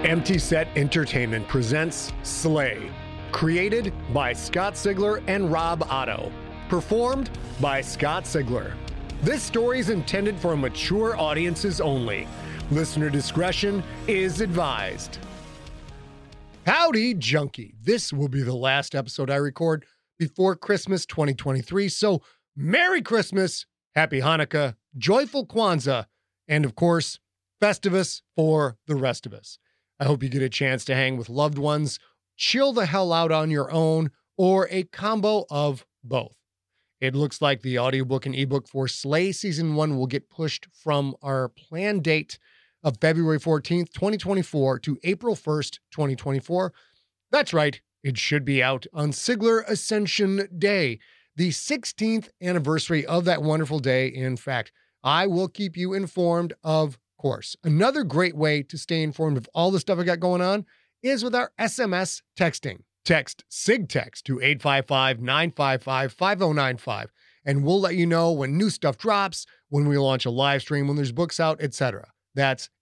Empty Set Entertainment presents Slay, created by Scott Sigler and Rob Otto, performed by Scott Sigler. This story is intended for mature audiences only. Listener discretion is advised. Howdy, junkie. This will be the last episode I record before Christmas 2023, so Merry Christmas, Happy Hanukkah, Joyful Kwanzaa, and of course, Festivus for the rest of us. I hope you get a chance to hang with loved ones, chill the hell out on your own, or a combo of both. It looks like the audiobook and ebook for Slay Season 1 will get pushed from our planned date of February 14th, 2024 to April 1st, 2024. That's right, it should be out on Sigler Ascension Day, the 16th anniversary of that wonderful day. In fact, I will keep you informed, of course. Another great way to stay informed of all the stuff I got going on is with our SMS texting. Text SIGTEXT to 855-955-5095, and we'll let you know when new stuff drops, when we launch a live stream, when there's books out, etc. That's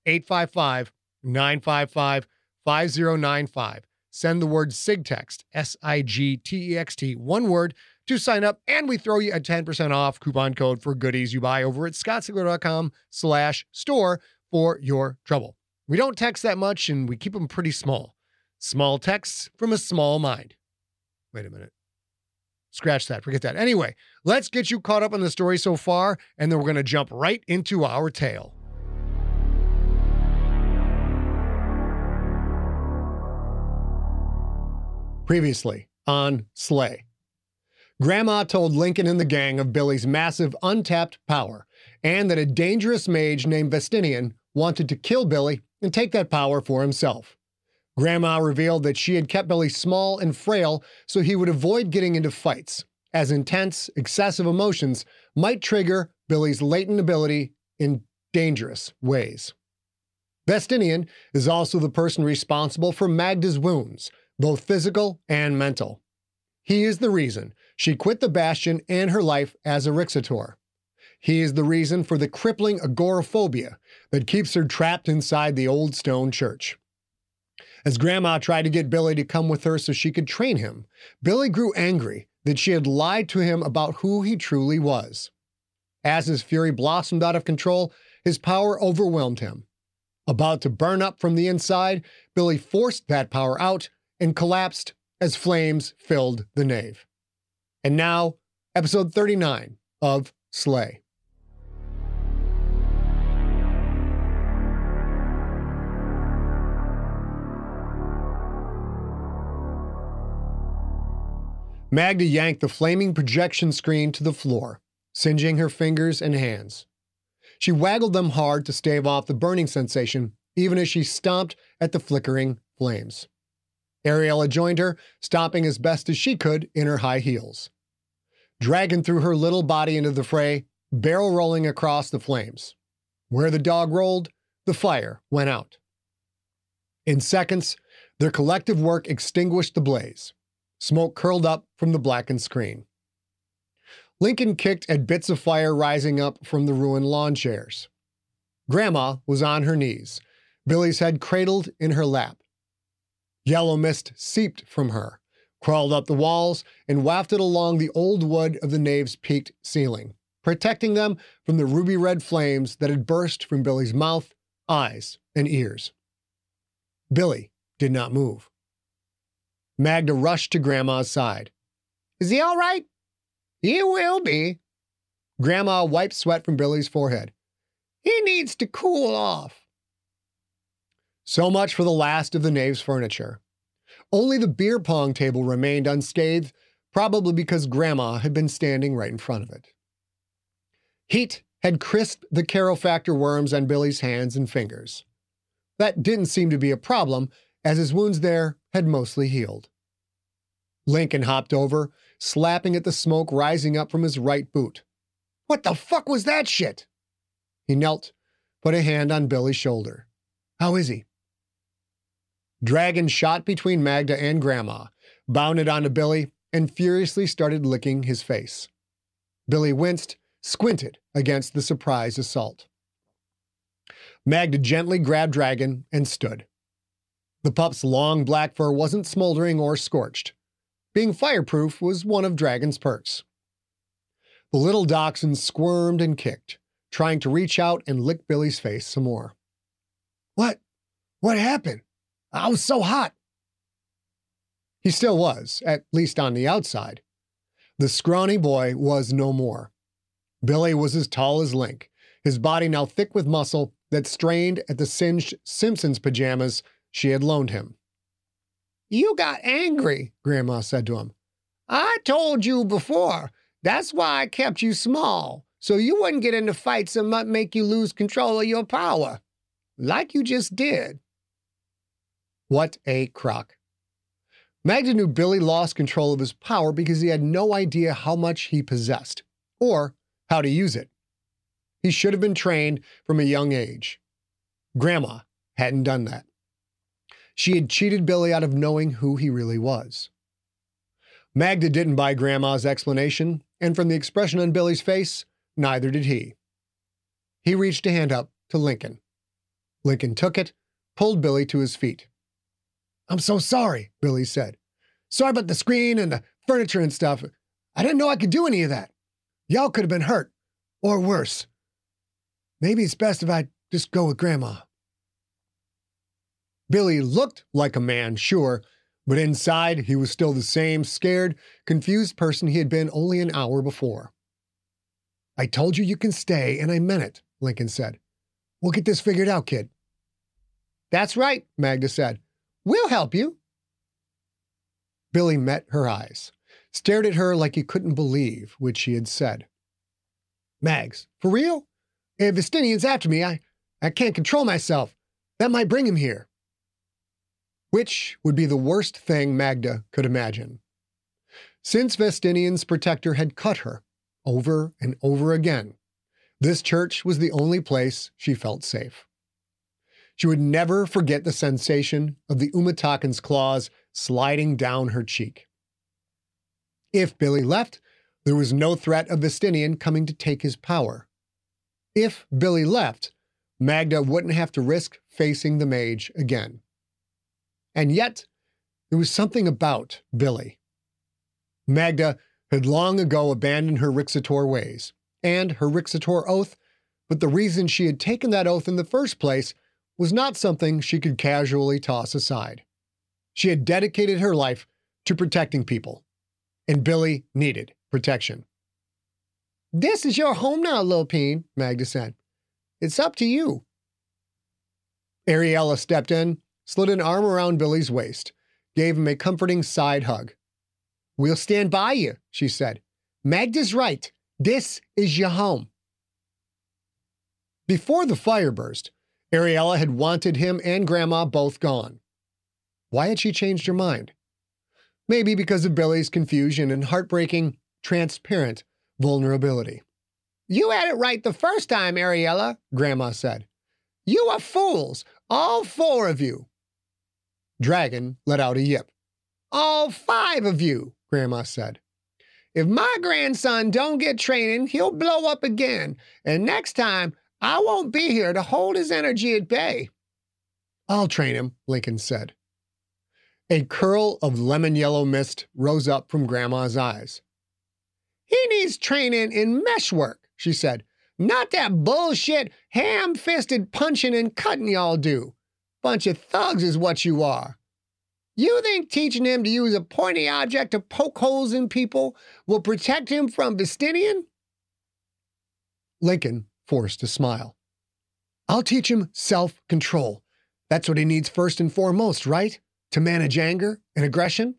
855-955-5095. Send the word SIGTEXT, SIGTEXT, one word, to sign up, and we throw you a 10% off coupon code for goodies you buy over at scottsigler.com/store for your trouble. We don't text that much, and we keep them pretty small. Small texts from a small mind. Wait a minute. Scratch that. Forget that. Anyway, let's get you caught up on the story so far, and then we're going to jump right into our tale. Previously on Slay. Grandma told Lincoln and the gang of Billy's massive untapped power, and that a dangerous mage named Vestinian wanted to kill Billy and take that power for himself. Grandma revealed that she had kept Billy small and frail so he would avoid getting into fights, as intense, excessive emotions might trigger Billy's latent ability in dangerous ways. Vestinian is also the person responsible for Magda's wounds, both physical and mental. He is the reason she quit the Bastion and her life as a Rixator. He is the reason for the crippling agoraphobia that keeps her trapped inside the old stone church. As Grandma tried to get Billy to come with her so she could train him, Billy grew angry that she had lied to him about who he truly was. As his fury blossomed out of control, his power overwhelmed him. About to burn up from the inside, Billy forced that power out and collapsed as flames filled the nave. And now, episode 39 of Slay. Magda yanked the flaming projection screen to the floor, singeing her fingers and hands. She waggled them hard to stave off the burning sensation, even as she stomped at the flickering flames. Ariella joined her, stomping as best as she could in her high heels. Dragon threw her little body into the fray, barrel rolling across the flames. Where the dog rolled, the fire went out. In seconds, their collective work extinguished the blaze. Smoke curled up from the blackened screen. Lincoln kicked at bits of fire rising up from the ruined lawn chairs. Grandma was on her knees, Billy's head cradled in her lap. Yellow mist seeped from her, crawled up the walls, and wafted along the old wood of the nave's peaked ceiling, protecting them from the ruby-red flames that had burst from Billy's mouth, eyes, and ears. Billy did not move. Magda rushed to Grandma's side. "Is he all right?" "He will be." Grandma wiped sweat from Billy's forehead. "He needs to cool off." So much for the last of the nave's furniture. Only the beer pong table remained unscathed, probably because Grandma had been standing right in front of it. Heat had crisped the Carofactor worms on Billy's hands and fingers. That didn't seem to be a problem, as his wounds there had mostly healed. Lincoln hopped over, slapping at the smoke rising up from his right boot. "What the fuck was that shit?" He knelt, put a hand on Billy's shoulder. "How is he?" Dragon shot between Magda and Grandma, bounded onto Billy, and furiously started licking his face. Billy winced, squinted against the surprise assault. Magda gently grabbed Dragon and stood. The pup's long black fur wasn't smoldering or scorched. Being fireproof was one of Dragon's perks. The little dachshund squirmed and kicked, trying to reach out and lick Billy's face some more. What? What happened? I was so hot. He still was, at least on the outside. The scrawny boy was no more. Billy was as tall as Link, his body now thick with muscle that strained at the singed Simpsons pajamas she had loaned him. You got angry, Grandma said to him. I told you before. That's why I kept you small, so you wouldn't get into fights that might make you lose control of your power. Like you just did. What a crock. Magda knew Billy lost control of his power because he had no idea how much he possessed, or how to use it. He should have been trained from a young age. Grandma hadn't done that. She had cheated Billy out of knowing who he really was. Magda didn't buy Grandma's explanation, and from the expression on Billy's face, neither did he. He reached a hand up to Lincoln. Lincoln took it, pulled Billy to his feet. I'm so sorry, Billy said. Sorry about the screen and the furniture and stuff. I didn't know I could do any of that. Y'all could have been hurt, or worse. Maybe it's best if I just go with Grandma. Billy looked like a man, sure, but inside he was still the same scared, confused person he had been only an hour before. I told you you can stay, and I meant it, Lincoln said. We'll get this figured out, kid. That's right, Magda said. We'll help you. Billy met her eyes, stared at her like he couldn't believe what she had said. Mags, for real? If Vestinian's after me, I can't control myself. That might bring him here. Which would be the worst thing Magda could imagine. Since Vestinian's protector had cut her over and over again, this church was the only place she felt safe. She would never forget the sensation of the Umatakan's claws sliding down her cheek. If Billy left, there was no threat of Vestinian coming to take his power. If Billy left, Magda wouldn't have to risk facing the mage again. And yet, there was something about Billy. Magda had long ago abandoned her Rixator ways and her Rixator oath, but the reason she had taken that oath in the first place was not something she could casually toss aside. She had dedicated her life to protecting people, and Billy needed protection. This is your home now, Lopine, Magda said. It's up to you. Ariella stepped in, slid an arm around Billy's waist, gave him a comforting side hug. We'll stand by you, she said. Magda's right. This is your home. Before the fire burst, Ariella had wanted him and Grandma both gone. Why had she changed her mind? Maybe because of Billy's confusion and heartbreaking, transparent vulnerability. You had it right the first time, Ariella, Grandma said. You are fools, all four of you. Dragon let out a yip. All five of you, Grandma said. If my grandson don't get training, he'll blow up again, and next time I won't be here to hold his energy at bay. I'll train him, Lincoln said. A curl of lemon-yellow mist rose up from Grandma's eyes. He needs training in meshwork, she said. Not that bullshit, ham-fisted punching and cutting y'all do. Bunch of thugs is what you are. You think teaching him to use a pointy object to poke holes in people will protect him from Vestinian? Lincoln forced a smile. I'll teach him self-control. That's what he needs first and foremost, right? To manage anger and aggression?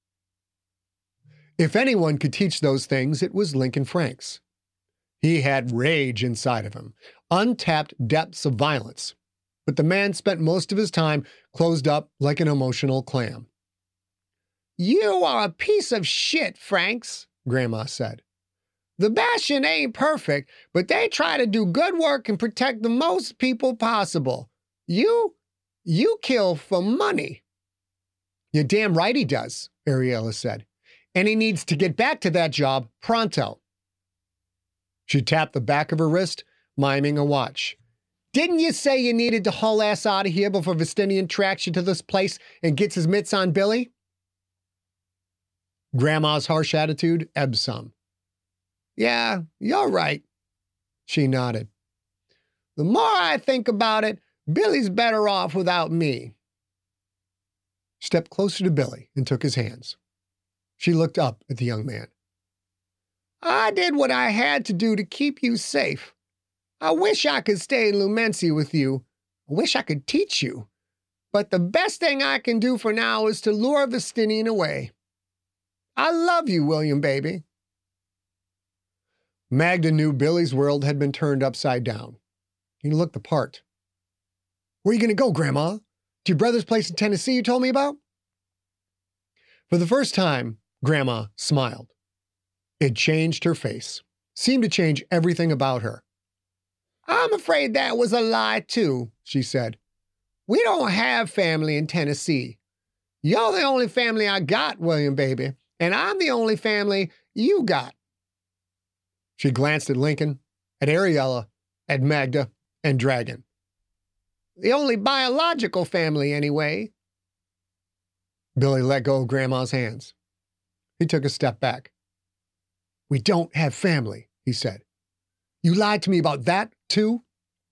If anyone could teach those things, it was Lincoln Franks. He had rage inside of him, untapped depths of violence, but the man spent most of his time closed up like an emotional clam. You are a piece of shit, Franks, Grandma said. The Bastion ain't perfect, but they try to do good work and protect the most people possible. You kill for money. You're damn right he does, Ariella said. And he needs to get back to that job pronto. She tapped the back of her wrist, miming a watch. Didn't you say you needed to haul ass out of here before Vestinian tracks you to this place and gets his mitts on Billy? Grandma's harsh attitude ebbed some. Yeah, you're right. She nodded. The more I think about it, Billy's better off without me. She stepped closer to Billy and took his hands. She looked up at the young man. I did what I had to do to keep you safe. I wish I could stay in Lumency with you. I wish I could teach you. But the best thing I can do for now is to lure Vestinian away. I love you, William, baby. Magda knew Billy's world had been turned upside down. He looked the part. Where are you going to go, Grandma? To your brother's place in Tennessee you told me about? For the first time, Grandma smiled. It changed her face, seemed to change everything about her. I'm afraid that was a lie, too, she said. We don't have family in Tennessee. You're the only family I got, William, baby, and I'm the only family you got. She glanced at Lincoln, at Ariella, at Magda, and Dragon. The only biological family, anyway. Billy let go of Grandma's hands. He took a step back. We don't have family, he said. You lied to me about that, too?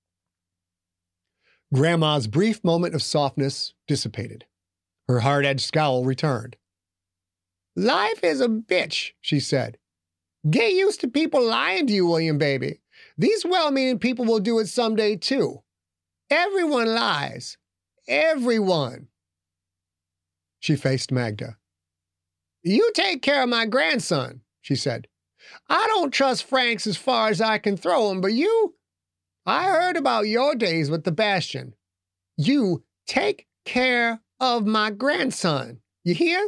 Grandma's brief moment of softness dissipated. Her hard-edged scowl returned. Life is a bitch, she said. Get used to people lying to you, William, baby. These well-meaning people will do it someday, too. Everyone lies. Everyone. She faced Magda. You take care of my grandson, she said. I don't trust Franks as far as I can throw him, but you... I heard about your days with the Bastion. You take care of my grandson. You hear?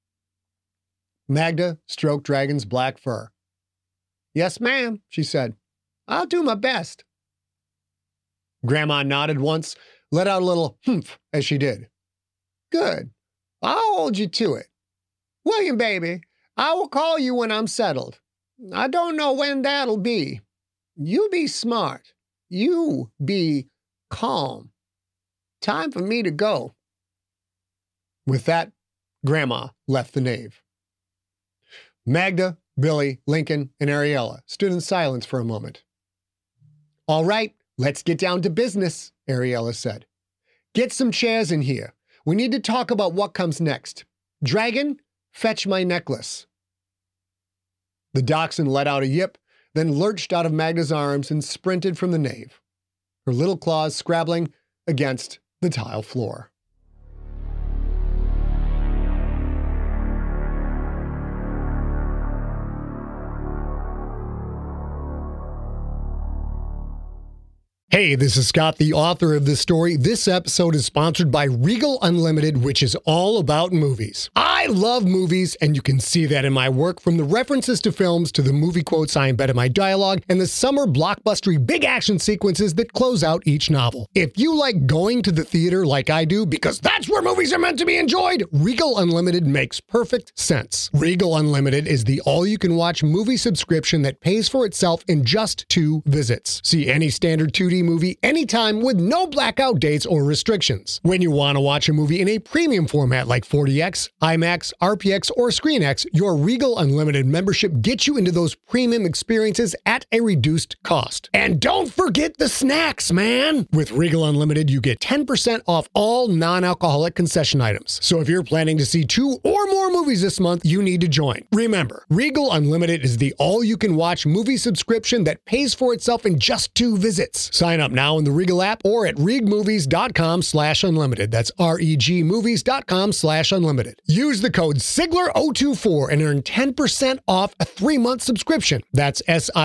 Magda stroked Dragon's black fur. Yes, ma'am, she said. I'll do my best. Grandma nodded once, let out a little humph as she did. Good. I'll hold you to it. William, baby, I will call you when I'm settled. I don't know when that'll be. You be smart. You be calm. Time for me to go. With that, Grandma left the nave. Magda, Billy, Lincoln, and Ariella stood in silence for a moment. All right, let's get down to business, Ariella said. Get some chairs in here. We need to talk about what comes next. Dragon, fetch my necklace. The dachshund let out a yip, then lurched out of Magda's arms and sprinted from the nave, her little claws scrabbling against the tile floor. Hey, this is Scott, the author of this story. This episode is sponsored by Regal Unlimited, which is all about movies. I love movies, and you can see that in my work, from the references to films to the movie quotes I embed in my dialogue and the summer blockbustery big action sequences that close out each novel. If you like going to the theater like I do, because that's where movies are meant to be enjoyed, Regal Unlimited makes perfect sense. Regal Unlimited is the all-you-can-watch movie subscription that pays for itself in just 2 visits. See any standard 2D movie anytime with no blackout dates or restrictions. When you want to watch a movie in a premium format like 40X, IMAX, RPX, or ScreenX, your Regal Unlimited membership gets you into those premium experiences at a reduced cost. And don't forget the snacks, man! With Regal Unlimited, you get 10% off all non-alcoholic concession items. So if you're planning to see 2 or more movies this month, you need to join. Remember, Regal Unlimited is the all-you-can-watch movie subscription that pays for itself in just 2 visits. Sign up now in the Regal app or at regmovies.com/unlimited. That's regmovies.com/unlimited. Use the code SIGLER024 and earn 10% off a 3-month subscription. That's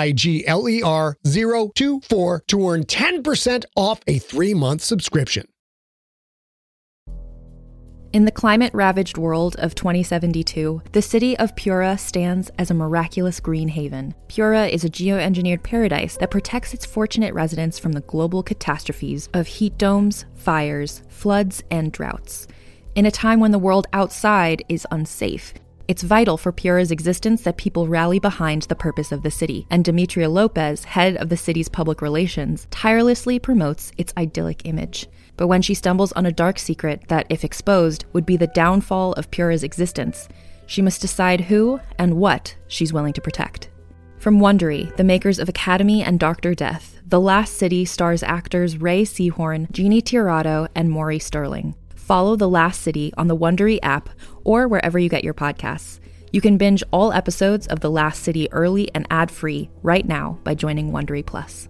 SIGLER024 to earn 10% off a 3-month subscription. In the climate-ravaged world of 2072, the city of Pura stands as a miraculous green haven. Pura is a geoengineered paradise that protects its fortunate residents from the global catastrophes of heat domes, fires, floods, and droughts. In a time when the world outside is unsafe, It's vital for Piura's existence that people rally behind the purpose of the city, and Demetria Lopez, head of the city's public relations, tirelessly promotes its idyllic image. But when she stumbles on a dark secret that, if exposed, would be the downfall of Piura's existence, she must decide who and what she's willing to protect. From Wondery, the makers of Academy and Dr. Death, The Last City stars actors Ray Seahorn, Jeannie Tirado, and Maury Sterling. Follow The Last City on the Wondery app or wherever you get your podcasts. You can binge all episodes of The Last City early and ad-free right now by joining Wondery Plus.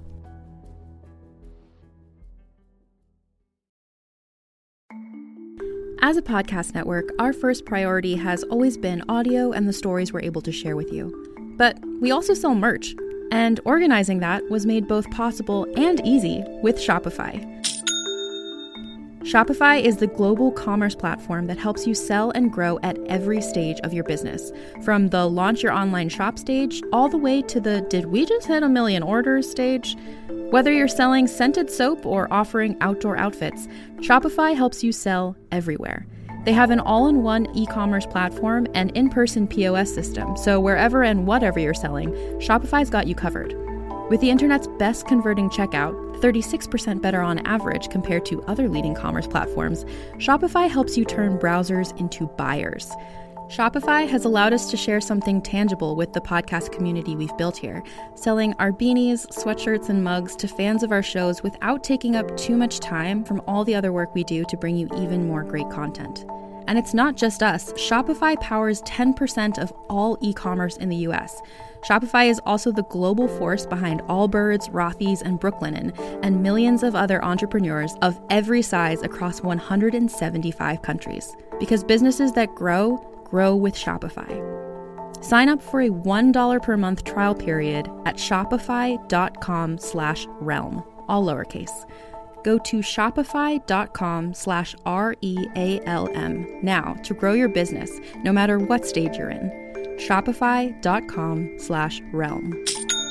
As a podcast network, our first priority has always been audio and the stories we're able to share with you. But we also sell merch, and organizing that was made both possible and easy with Shopify. Shopify is the global commerce platform that helps you sell and grow at every stage of your business, from the launch your online shop stage all the way to the did we just hit 1 million orders stage. Whether you're selling scented soap or offering outdoor outfits, Shopify helps you sell everywhere. They have an all-in-one e-commerce platform and in-person POS system, so wherever and whatever you're selling, Shopify's got you covered. With the internet's best converting checkout, 36% better on average compared to other leading commerce platforms, Shopify helps you turn browsers into buyers. Shopify has allowed us to share something tangible with the podcast community we've built here, selling our beanies, sweatshirts, and mugs to fans of our shows without taking up too much time from all the other work we do to bring you even more great content. And it's not just us. Shopify powers 10% of all e-commerce in the US. Shopify is also the global force behind Allbirds, Rothy's, and Brooklinen, and millions of other entrepreneurs of every size across 175 countries. Because businesses that grow with Shopify. Sign up for a $1 per month trial period at shopify.com/realm, all lowercase. Go to shopify.com/REALM now to grow your business, no matter what stage you're in. Shopify.com/realm.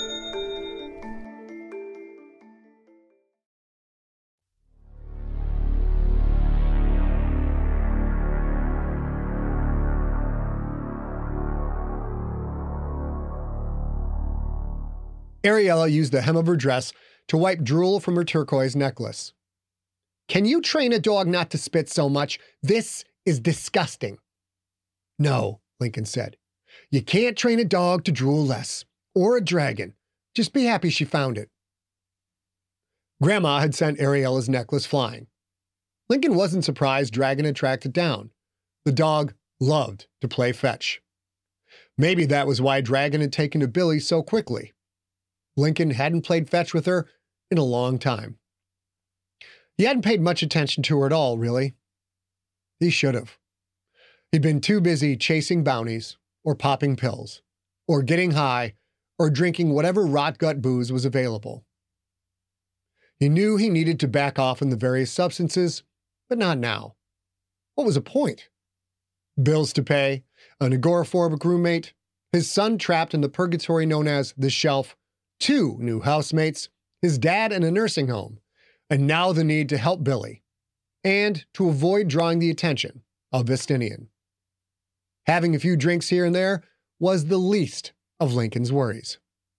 Ariella used the hem of her dress to wipe drool from her turquoise necklace. "Can you train a dog not to spit so much? This is disgusting." "No," Lincoln said. "You can't train a dog to drool less, or a dragon. Just be happy she found it." Grandma had sent Ariella's necklace flying. Lincoln wasn't surprised Dragon had tracked it down. The dog loved to play fetch. Maybe that was why Dragon had taken to Billy so quickly. Lincoln hadn't played fetch with her in a long time. He hadn't paid much attention to her at all, really. He should have. He'd been too busy chasing bounties, or popping pills, or getting high, or drinking whatever rot-gut booze was available. He knew he needed to back off on the various substances, but not now. What was the point? Bills to pay, an agoraphobic roommate, his son trapped in the purgatory known as the Shelf, 2 new housemates, his dad in a nursing home, and now the need to help Billy, and to avoid drawing the attention of Vestinian. Having a few drinks here and there was the least of Lincoln's worries.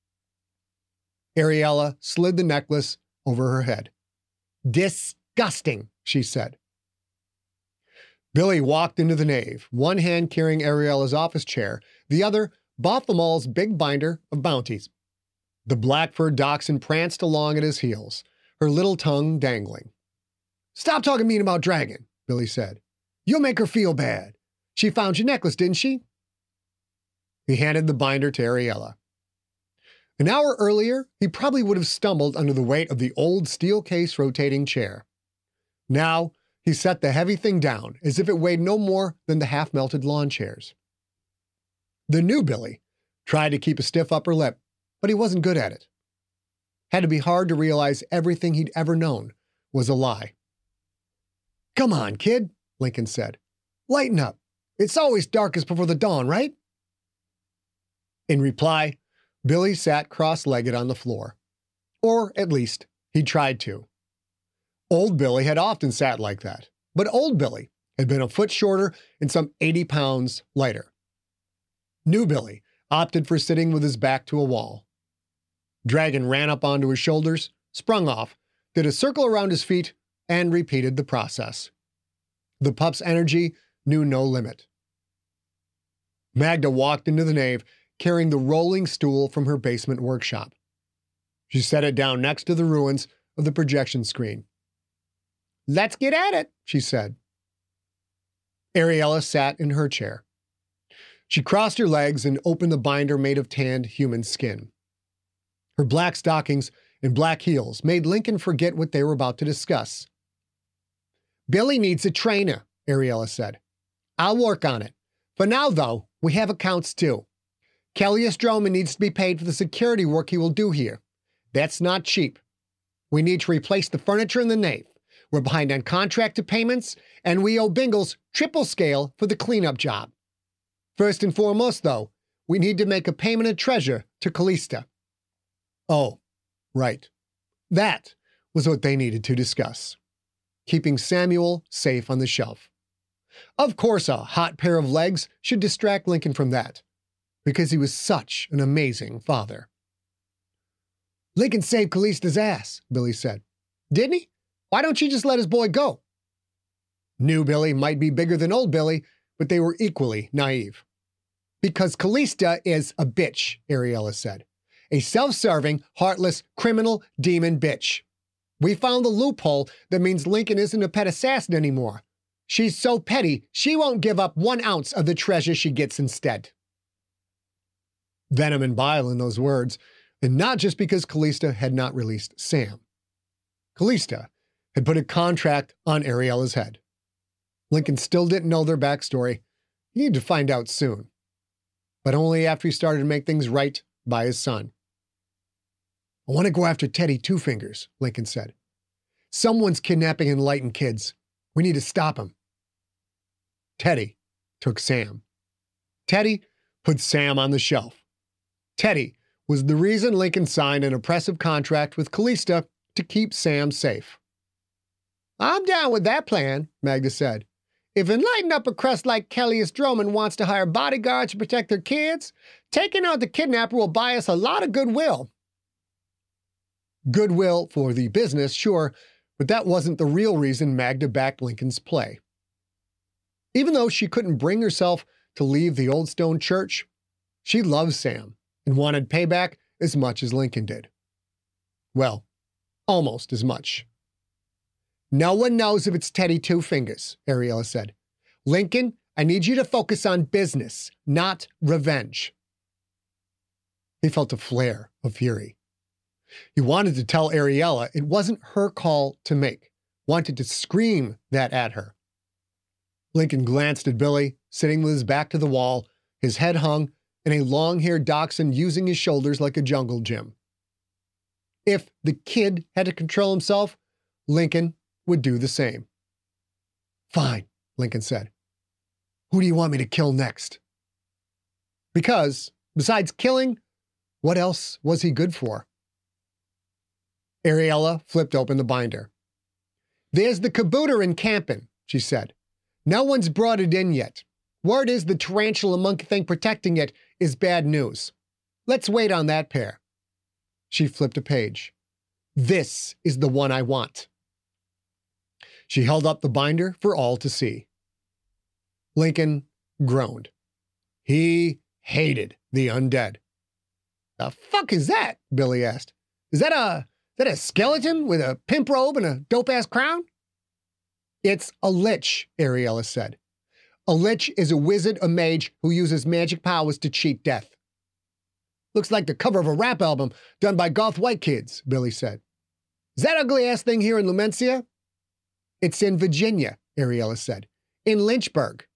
Ariella slid the necklace over her head. "Disgusting," she said. Billy walked into the nave, one hand carrying Ariella's office chair, the other Bothamall's big binder of bounties. The black-furred dachshund pranced along at his heels, her little tongue dangling. "Stop talking mean about Dragon," Billy said. "You'll make her feel bad. She found your necklace, didn't she?" He handed the binder to Ariella. An hour earlier, he probably would have stumbled under the weight of the old steel case rotating chair. Now, he set the heavy thing down as if it weighed no more than the half-melted lawn chairs. The new Billy tried to keep a stiff upper lip, but he wasn't good at it. Had to be hard to realize everything he'd ever known was a lie. "Come on, kid," Lincoln said. "Lighten up. It's always darkest before the dawn, right?" In reply, Billy sat cross-legged on the floor. Or, at least, he tried to. Old Billy had often sat like that, but old Billy had been a foot shorter and some 80 pounds lighter. New Billy opted for sitting with his back to a wall. Dragon ran up onto his shoulders, sprung off, did a circle around his feet, and repeated the process. The pup's energy knew no limit. Magda walked into the nave, carrying the rolling stool from her basement workshop. She set it down next to the ruins of the projection screen. "Let's get at it," she said. Ariella sat in her chair. She crossed her legs and opened the binder made of tanned human skin. Her black stockings and black heels made Lincoln forget what they were about to discuss. "Billy needs a trainer," Ariella said. "I'll work on it. For now, though, we have accounts too. Kellius Droman needs to be paid for the security work he will do here. That's not cheap. We need to replace the furniture in the nave. We're behind on contracted payments, and we owe Bingles triple scale for the cleanup job. First and foremost, though, we need to make a payment of treasure to Callista." Oh, right. That was what they needed to discuss. Keeping Samuel safe on the shelf. Of course, a hot pair of legs should distract Lincoln from that, because he was such an amazing father. "Lincoln saved Callista's ass," Billy said. "Didn't he? Why don't you just let his boy go?" New Billy might be bigger than old Billy, but they were equally naive. "Because Callista is a bitch," Ariella said. "A self-serving, heartless, criminal, demon bitch. We found the loophole that means Lincoln isn't a pet assassin anymore. She's so petty, she won't give up 1 ounce of the treasure she gets instead." Venom and bile in those words, and not just because Callista had not released Sam. Callista had put a contract on Ariella's head. Lincoln still didn't know their backstory. He needed to find out soon. But only after he started to make things right by his son. "I want to go after Teddy Two Fingers," Lincoln said. "Someone's kidnapping enlightened kids. We need to stop him." Teddy took Sam. Teddy put Sam on the shelf. Teddy was the reason Lincoln signed an oppressive contract with Callista to keep Sam safe. "I'm down with that plan," Magda said. "If enlightened upper crust like Kellius Droman wants to hire bodyguards to protect their kids, taking out the kidnapper will buy us a lot of goodwill." Goodwill for the business, sure, but that wasn't the real reason Magda backed Lincoln's play. Even though she couldn't bring herself to leave the Old Stone Church, she loved Sam and wanted payback as much as Lincoln did. Well, almost as much. "No one knows if it's Teddy Two Fingers," Ariella said. "Lincoln, I need you to focus on business, not revenge." He felt a flare of fury. He wanted to tell Ariella it wasn't her call to make, wanted to scream that at her. Lincoln glanced at Billy, sitting with his back to the wall, his head hung, and a long-haired dachshund using his shoulders like a jungle gym. If the kid had to control himself, Lincoln would do the same. "Fine," Lincoln said. "Who do you want me to kill next?" Because, besides killing, what else was he good for? Ariella flipped open the binder. "There's the kabooter in camping," she said. "No one's brought it in yet. Word is the tarantula monkey thing protecting it is bad news. Let's wait on that pair." She flipped a page. "This is the one I want." She held up the binder for all to see. Lincoln groaned. He hated the undead. "The fuck is that?" Billy asked. Is that a skeleton with a pimp robe and a dope-ass crown?" "It's a lich," Ariella said. "A lich is a wizard or mage who uses magic powers to cheat death." "Looks like the cover of a rap album done by goth white kids," Billy said. "Is that ugly-ass thing here in Lumencia?" "It's in Virginia," Ariella said. "In Lynchburg."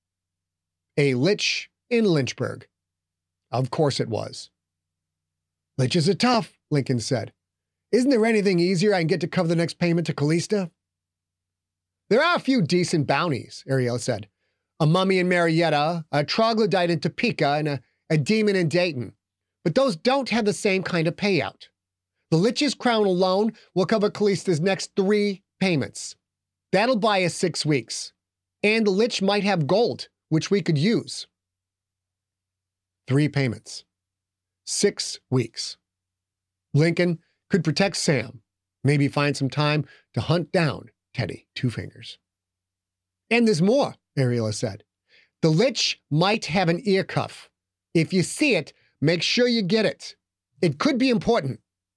A lich in Lynchburg. Of course it was. "Liches are tough," Lincoln said. "Isn't there anything easier I can get to cover the next payment to Callista?" "There are a few decent bounties," Ariella said. "A mummy in Marietta, a troglodyte in Topeka, and a demon in Dayton. But those don't have the same kind of payout. The Lich's crown alone will cover Callista's next 3 payments. That'll buy us 6 weeks. And the Lich might have gold, which we could use." 3 payments. 6 weeks. Lincoln could protect Sam, maybe find some time to hunt down Teddy Two Fingers. And there's more, Ariella said. The Lich might have an ear cuff. If you see it, make sure you get it. It could be important.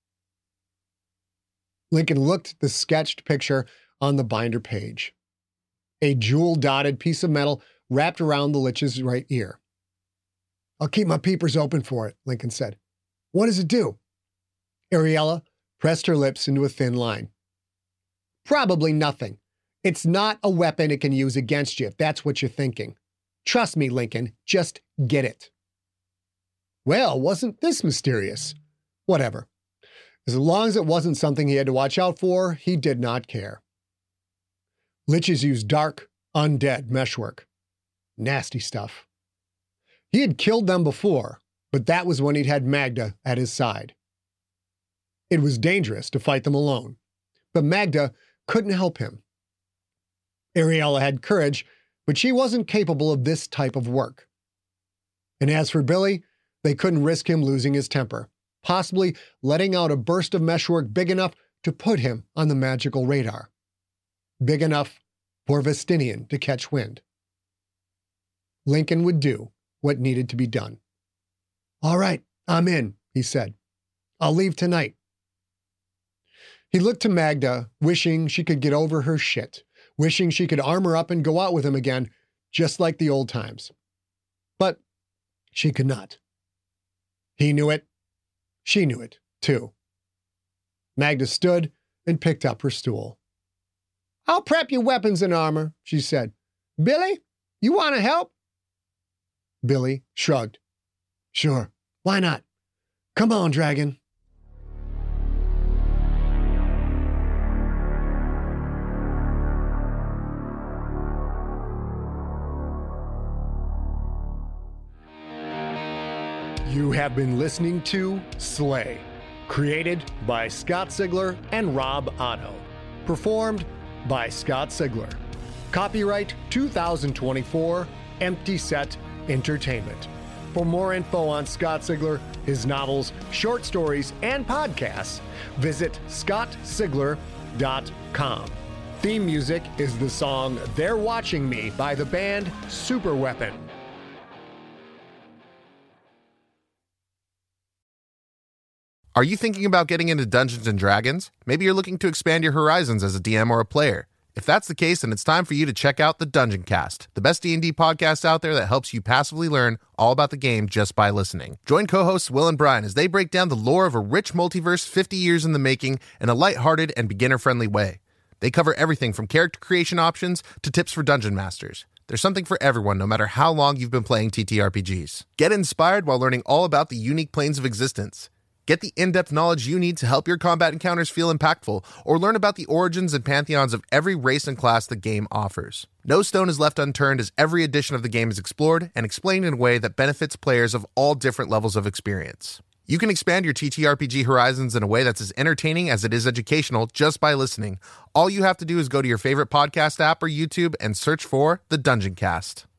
Lincoln looked at the sketched picture on the binder page. A jewel-dotted piece of metal wrapped around the Lich's right ear. I'll keep my peepers open for it, Lincoln said. What does it do? Ariella pressed her lips into a thin line. Probably nothing. It's not a weapon it can use against you, if that's what you're thinking. Trust me, Lincoln, just get it. Well, wasn't this mysterious? Whatever. As long as it wasn't something he had to watch out for, he did not care. Liches use dark, undead meshwork. Nasty stuff. He had killed them before, but that was when he'd had Magda at his side. It was dangerous to fight them alone, but Magda couldn't help him. Ariella had courage, but she wasn't capable of this type of work. And as for Billy, they couldn't risk him losing his temper, possibly letting out a burst of meshwork big enough to put him on the magical radar. Big enough for Vestinian to catch wind. Lincoln would do what needed to be done. All right, I'm in, he said. I'll leave tonight. He looked to Magda, wishing she could get over her shit, wishing she could armor up and go out with him again, just like the old times. But she could not. He knew it. She knew it, too. Magda stood and picked up her stool. I'll prep your weapons and armor, she said. Billy, you want to help? Billy shrugged. Sure, why not? Come on, dragon. You have been listening to Slay, created by Scott Sigler and Rob Otto. Performed by Scott Sigler. Copyright 2024, Empty Set Entertainment. For more info on Scott Sigler, his novels, short stories, and podcasts, visit scottsigler.com. Theme music is the song They're Watching Me by the band Superweapon. Are you thinking about getting into Dungeons & Dragons? Maybe you're looking to expand your horizons as a DM or a player. If that's the case, then it's time for you to check out the Dungeon Cast, the best D&D podcast out there that helps you passively learn all about the game just by listening. Join co-hosts Will and Brian as they break down the lore of a rich multiverse 50 years in the making in a lighthearted and beginner-friendly way. They cover everything from character creation options to tips for dungeon masters. There's something for everyone, no matter how long you've been playing TTRPGs. Get inspired while learning all about the unique planes of existence. Get the in-depth knowledge you need to help your combat encounters feel impactful, or learn about the origins and pantheons of every race and class the game offers. No stone is left unturned as every edition of the game is explored and explained in a way that benefits players of all different levels of experience. You can expand your TTRPG horizons in a way that's as entertaining as it is educational just by listening. All you have to do is go to your favorite podcast app or YouTube and search for The Dungeon Cast.